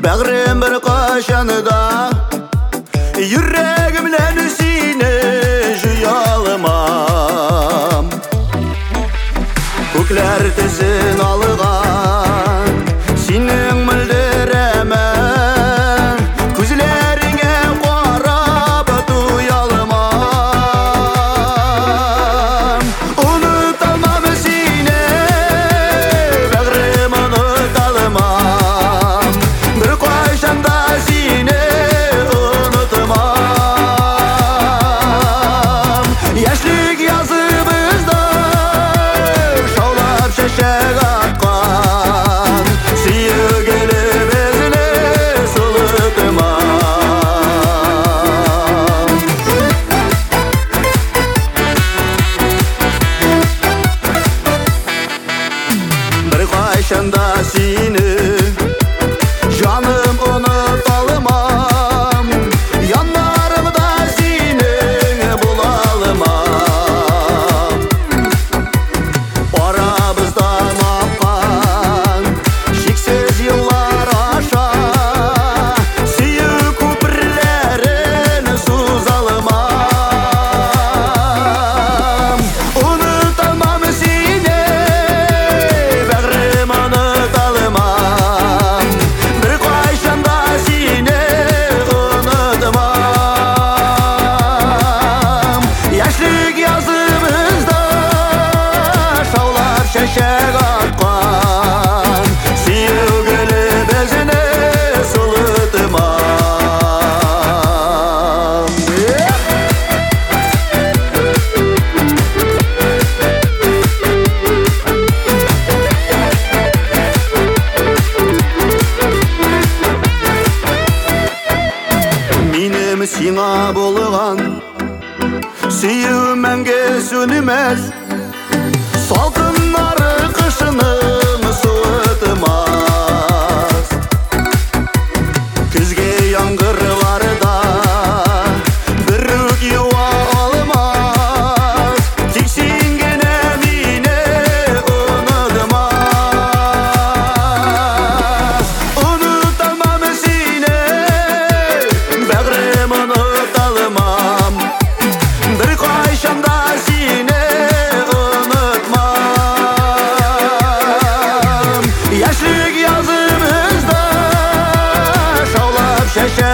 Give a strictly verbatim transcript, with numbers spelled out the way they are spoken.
Бәгърем бер кашанда Йөрәгемнән сине җыя алмам. Күкләр тезен алган синең мөлдерәмән күзләреңә карап туя алмам. Оныта алмам сине, бәгърем оныта алмам. Бер кайчанда сине онытмам. Яшьлек языбызда шаулап чәчәк аткан сөйгелебезне сулытмам. Бер кайчанда сине жаным оныта алмам. Яннарымда синең була алмам. Арабыздан аккан шиксез еллар аша сөю күперләрен суза алмам. Оныта алмам сине, бәгърем оныта алмам. Бер кайчанда сине онытмам. Яшьлек языбызда шаулап чәчәк аткан сөйгелебезне сулытмам. Минем сиңа булган сөю мәңге сүнмәс. Салкыннары кышының суытмас. Көзге яңгырларда бер үк юа алмас. Тик син генә мине онытмас. Оныта алмам сине, бәгърем оныта алмам. Бер кайчанда сине онытмам. Яшьлек языбызда шаулап чәчәк